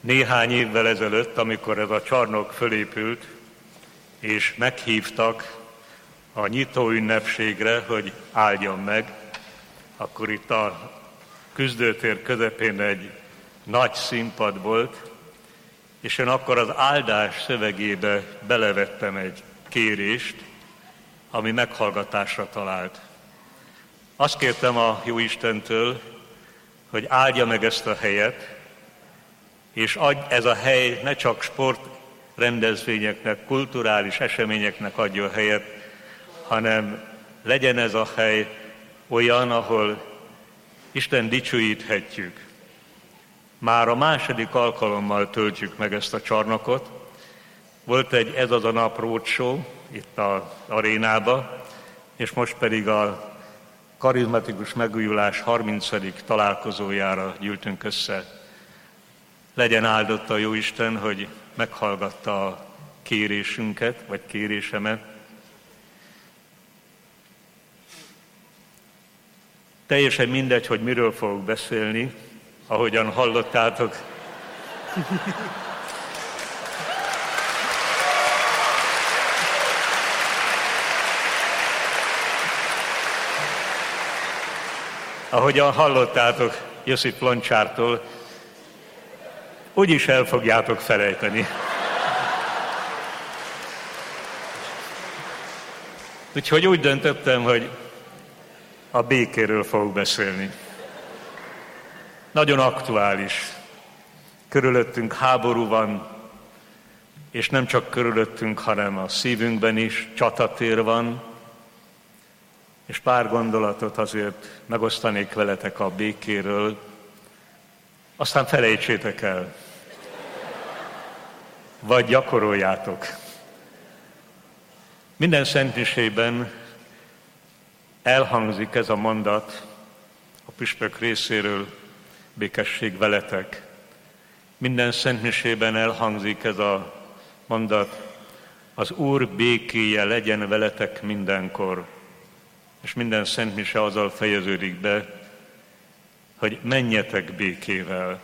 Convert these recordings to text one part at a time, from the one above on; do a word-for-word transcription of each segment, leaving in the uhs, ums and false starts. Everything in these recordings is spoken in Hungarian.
Néhány évvel ezelőtt, amikor ez a csarnok fölépült, és meghívtak a nyitó ünnepségre, hogy áldjon meg, akkor itt a küzdőtér közepén egy nagy színpad volt, és én akkor az áldás szövegébe belevettem egy kérést, ami meghallgatásra talált. Azt kértem a Jóistentől, hogy áldja meg ezt a helyet, és adj ez a hely ne csak sportrendezvényeknek, kulturális eseményeknek adjon helyet, hanem legyen ez a hely olyan, ahol Isten dicsőíthetjük. Már a második alkalommal töltjük meg ezt a csarnokot. Volt egy Ez az a nap roadshow itt az arénába, és most pedig a karizmatikus megújulás harmincadik találkozójára gyűltünk össze. Legyen áldott a Jóisten, hogy meghallgatta a kérésünket, vagy kérésemet. Teljesen mindegy, hogy miről fogok beszélni, ahogyan hallottátok. Ahogyan hallottátok Josip Loncsártól, úgyis el fogjátok felejteni. Úgyhogy úgy döntöttem, hogy a békéről fogok beszélni. Nagyon aktuális. Körülöttünk háború van, és nem csak körülöttünk, hanem a szívünkben is csatatér van, és pár gondolatot azért megosztanék veletek a békéről, aztán felejtsétek el, vagy gyakoroljátok. Minden szentmisében elhangzik ez a mondat a püspök részéről, békesség veletek. Minden szentmisében elhangzik ez a mondat, az Úr békéje legyen veletek mindenkor. És minden szentmise azzal fejeződik be, hogy menjetek békével.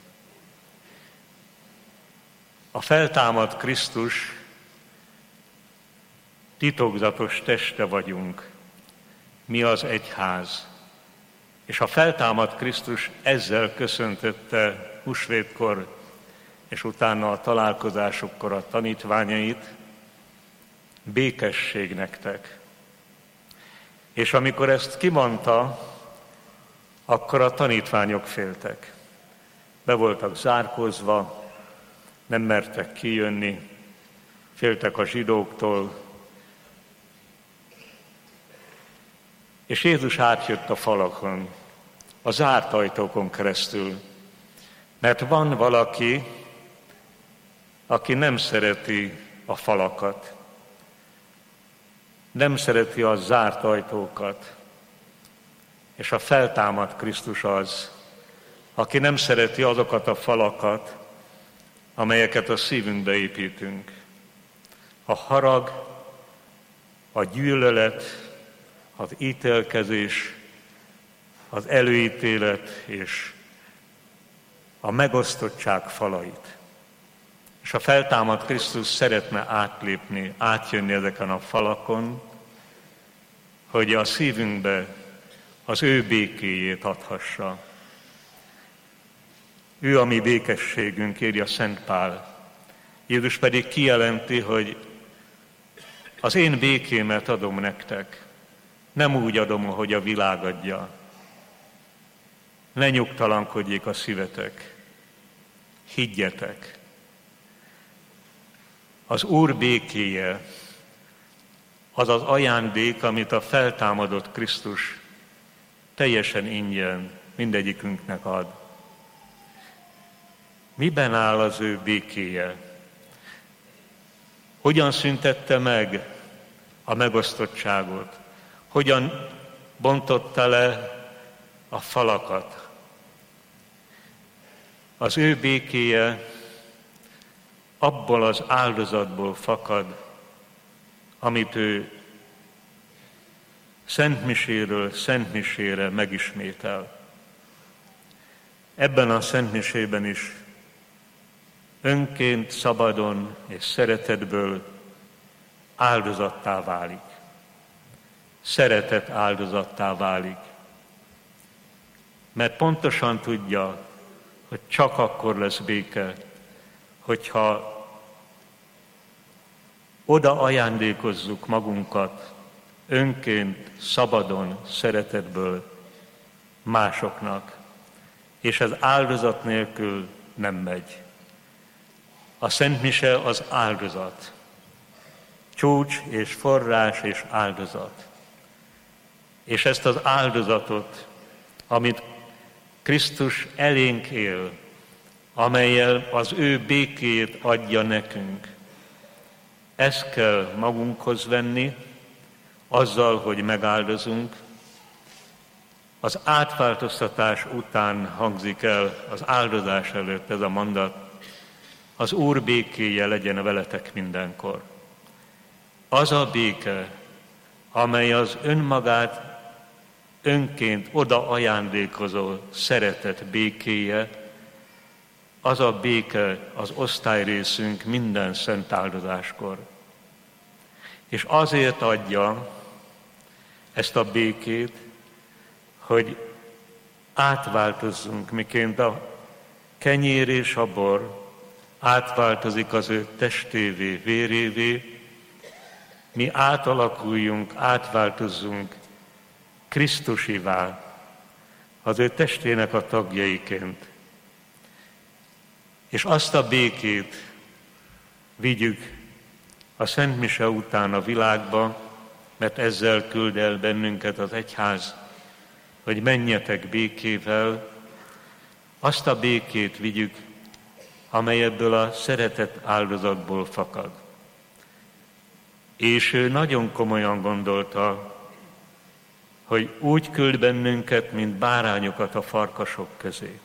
A feltámadt Krisztus titokzatos teste vagyunk, mi az egyház. És a feltámadt Krisztus ezzel köszöntötte húsvétkor, és utána a találkozásokkor a tanítványait, békesség nektek. És amikor ezt kimondta, akkor a tanítványok féltek. Be voltak zárkózva, nem mertek kijönni, féltek a zsidóktól, és Jézus átjött a falakon, a zárt ajtókon keresztül, mert van valaki, aki nem szereti a falakat, nem szereti a zárt ajtókat, és a feltámadt Krisztus az, aki nem szereti azokat a falakat, amelyeket a szívünkbe építünk. A harag, a gyűlölet, az ítélkezés, az előítélet és a megosztottság falait. És a feltámadt Krisztus szeretne átlépni, átjönni ezeken a falakon, hogy a szívünkbe az ő békéjét adhassa. Ő a mi békességünk, írja Szent Pál. Jézus pedig kijelenti, hogy az én békémet adom nektek, nem úgy adom, ahogy a világ adja. Ne nyugtalankodjék a szívetek, higgyetek. Az Úr békéje az az ajándék, amit a feltámadott Krisztus teljesen ingyen mindegyikünknek ad. Miben áll az ő békéje? Hogyan szüntette meg a megosztottságot? Hogyan bontotta le a falakat? Az ő békéje abból az áldozatból fakad, amit ő szentmiséről szentmisére megismétel. Ebben a szentmisében is önként, szabadon és szeretetből áldozattá válik. Szeretet áldozattá válik. Mert pontosan tudja, hogy csak akkor lesz béke, hogyha oda ajándékozzuk magunkat önként, szabadon, szeretetből másoknak, és ez áldozat nélkül nem megy. A Szent Mise az áldozat. Csúcs és forrás és áldozat. És ezt az áldozatot, amit Krisztus elénk él, amellyel az ő békéjét adja nekünk, ezt kell magunkhoz venni, azzal, hogy megáldozunk. Az átváltoztatás után hangzik el az áldozás előtt ez a mondat: az Úr békéje legyen veletek mindenkor. Az a béke, amely az önmagát önként oda ajándékozó szeretet békéje, az a béke az osztályrészünk minden szent áldozáskor. És azért adja ezt a békét, hogy átváltozzunk, miként a kenyér és a bor átváltozik az ő testévé, vérévé, mi átalakuljunk, átváltozzunk Krisztusivá, az ő testének a tagjaiként. És azt a békét vigyük a Szent Mise után a világba, mert ezzel küld el bennünket az egyház, hogy menjetek békével, azt a békét vigyük, amely ebből a szeretet áldozatból fakad. És ő nagyon komolyan gondolta, hogy úgy küld bennünket, mint bárányokat a farkasok közé.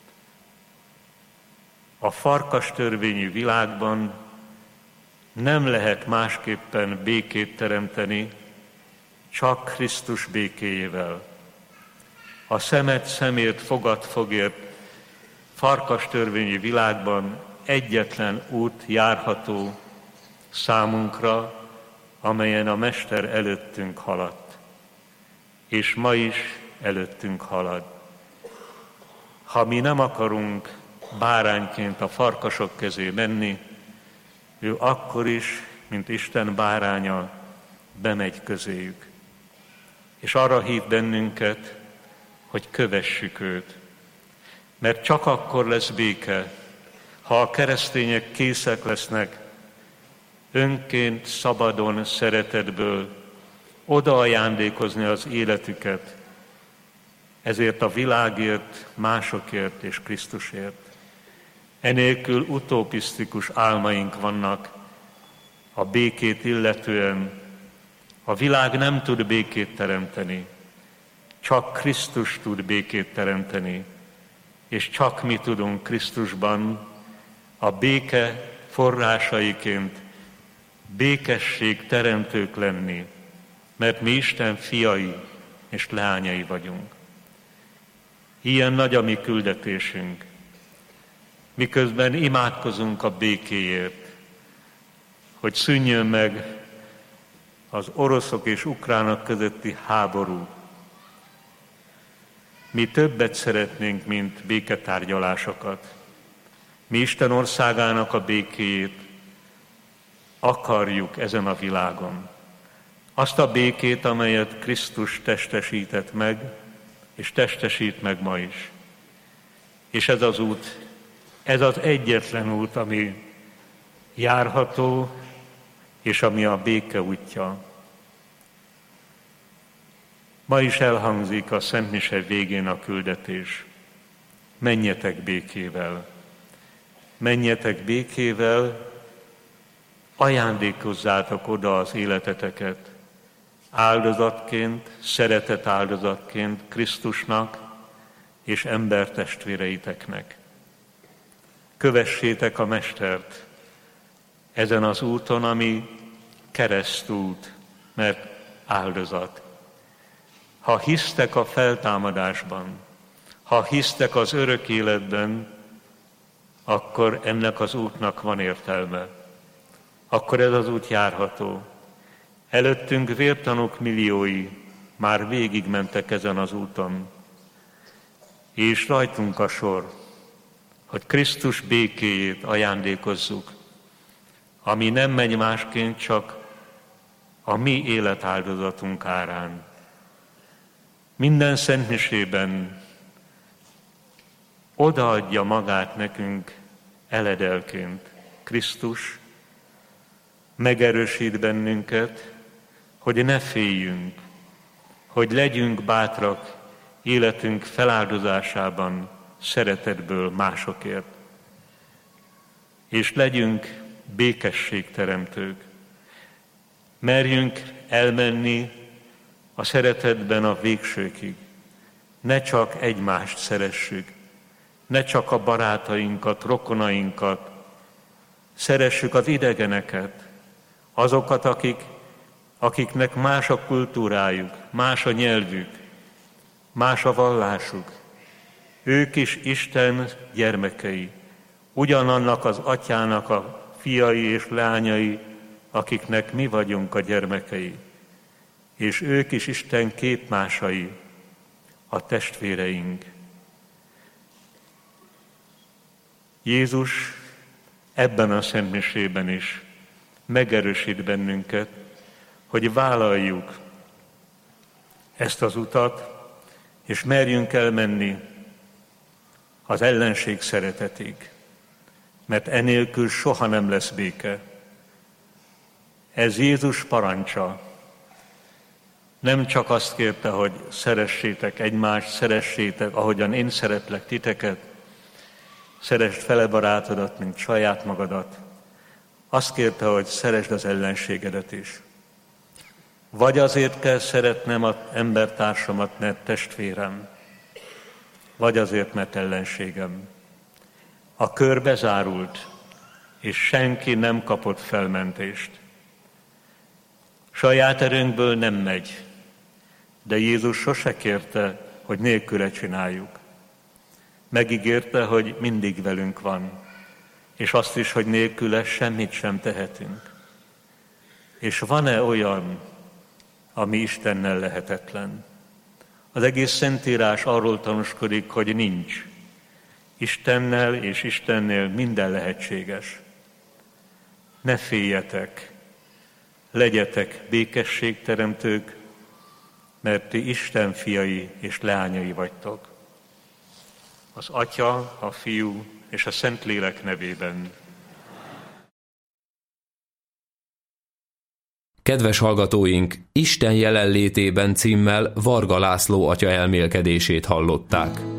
A farkas törvényű világban nem lehet másképpen békét teremteni, csak Krisztus békéjével. A szemet szemért, fogad fogért farkas törvényű világban egyetlen út járható számunkra, amelyen a Mester előttünk haladt, és ma is előttünk halad. Ha mi nem akarunk bárányként a farkasok közé menni, ő akkor is, mint Isten báránya, bemegy közéjük. És arra hív bennünket, hogy kövessük őt. Mert csak akkor lesz béke, ha a keresztények készek lesznek önként, szabadon, szeretetből oda ajándékozni az életüket, ezért a világért, másokért és Krisztusért. Enélkül utopisztikus álmaink vannak a békét illetően. A világ nem tud békét teremteni, csak Krisztus tud békét teremteni, és csak mi tudunk Krisztusban a béke forrásaiként békesség teremtők lenni, mert mi Isten fiai és leányai vagyunk. Ilyen nagy a mi küldetésünk, miközben imádkozunk a békéért, hogy szűnjön meg az oroszok és ukránok közötti háború. Mi többet szeretnénk, mint béketárgyalásokat. Mi Isten országának a békéjét akarjuk ezen a világon. Azt a békét, amelyet Krisztus testesített meg, és testesít meg ma is. És ez az út, ez az egyetlen út, ami járható, és ami a béke útja. Ma is elhangzik a Szent Mise végén a küldetés. Menjetek békével. Menjetek békével, ajándékozzátok oda az életeteket, áldozatként, szeretet áldozatként Krisztusnak és embertestvéreiteknek. Kövessétek a Mestert ezen az úton, ami keresztút, mert áldozat. Ha hisztek a feltámadásban, ha hisztek az örök életben, akkor ennek az útnak van értelme. Akkor ez az út járható. Előttünk vértanúk milliói már végigmentek ezen az úton, és rajtunk a sor, hogy Krisztus békéjét ajándékozzuk, ami nem megy másként, csak a mi életáldozatunk árán. Minden szentmisében odaadja magát nekünk eledelként Krisztus, megerősít bennünket, hogy ne féljünk, hogy legyünk bátrak életünk feláldozásában szeretetből másokért, és legyünk békességteremtők. Merjünk elmenni a szeretetben a végsőkig. Ne csak egymást szeressük, ne csak a barátainkat, rokonainkat, szeressük az idegeneket, azokat, akik, akiknek más a kultúrájuk, más a nyelvük, más a vallásuk. Ők is Isten gyermekei, ugyanannak az atyának a fiai és lányai, akiknek mi vagyunk a gyermekei, és ők is Isten képmásai, a testvéreink. Jézus ebben a szentmisében is megerősít bennünket, hogy vállaljuk ezt az utat, és merjünk elmenni az ellenség szeretetig, mert enélkül soha nem lesz béke. Ez Jézus parancsa. Nem csak azt kérte, hogy szeressétek egymást, szeressétek, ahogyan én szeretlek titeket, szeresd fele barátodat, mint saját magadat. Azt kérte, hogy szeresd az ellenségedet is. Vagy azért kell szeretnem az embertársamat, mert testvérem, vagy azért, mert ellenségem. A kör bezárult, és senki nem kapott felmentést. Saját erőnkből nem megy, de Jézus sose kérte, hogy nélküle csináljuk. Megígérte, hogy mindig velünk van, és azt is, hogy nélküle semmit sem tehetünk. És van-e olyan, ami Istennel lehetetlen? Az egész Szentírás arról tanúskodik, hogy nincs. Istennel és Istennél minden lehetséges. Ne féljetek, legyetek békességteremtők, mert ti Isten fiai és leányai vagytok. Az Atya, a Fiú és a Szentlélek nevében. Kedves hallgatóink, Isten jelenlétében címmel Varga László atya elmélkedését hallották.